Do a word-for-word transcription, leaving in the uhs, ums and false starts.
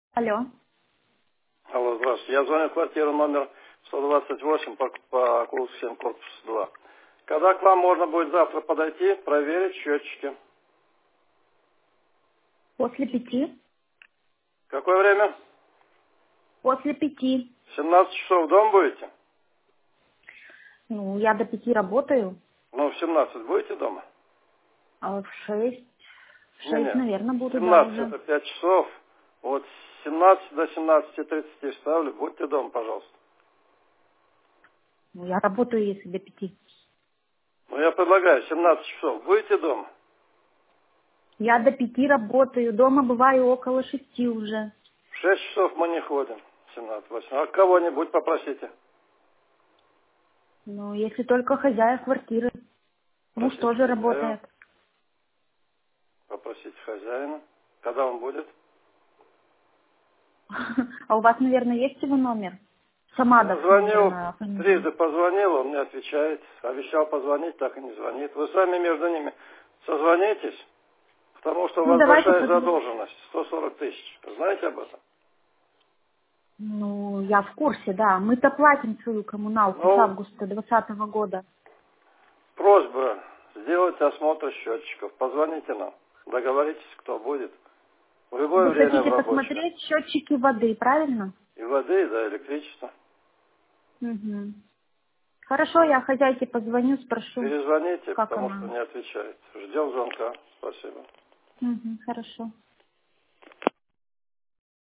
Алло. Алло, здравствуйте. Я звоню в квартиру номер сто двадцать восемь по, по Кулским, корпус два. Когда к вам можно будет завтра подойти, проверить счетчики? После пяти? Какое время? После пяти. В семнадцать часов дома будете? Ну, я до пяти работаю, Ну, в семнадцать будете дома? а в шесть, в шесть, Не-не. наверное, буду, да, семнадцать уже. это пять часов. Вот с семнадцати до семнадцати тридцати ставлю. Будьте дома, пожалуйста. Ну, я работаю, если до пяти. Ну, я предлагаю семнадцать часов. Будете дома? Я до пяти работаю, дома бываю около шести уже. В шесть часов мы не ходим. семнадцать восемь. А кого-нибудь попросите. Ну, если только хозяин квартиры. Муж Просите тоже хозяина. работает. Попросите хозяина. Когда он будет? А у вас, наверное, есть его номер? Я Самадов, звонил, наверное, фамилия. трижды позвонил, он не отвечает. Обещал позвонить, так и не звонит. Вы сами между ними созвонитесь, потому что у Ну, вас давайте большая позвоним. задолженность. сто сорок тысяч. Вы знаете об этом? Ну, я в курсе, да. Мы-то платим свою коммуналку с Ну, августа двадцатого года. просьба, сделайте осмотр счетчиков. Позвоните нам. Договоритесь, кто будет. В любое Вы время в хотите рабочее. посмотреть счетчики воды, правильно? И воды, и да, электричество. Угу. Хорошо, я хозяйке позвоню, спрошу, Перезвоните, как потому что она. не отвечает. Ждем звонка. Спасибо. Угу, хорошо.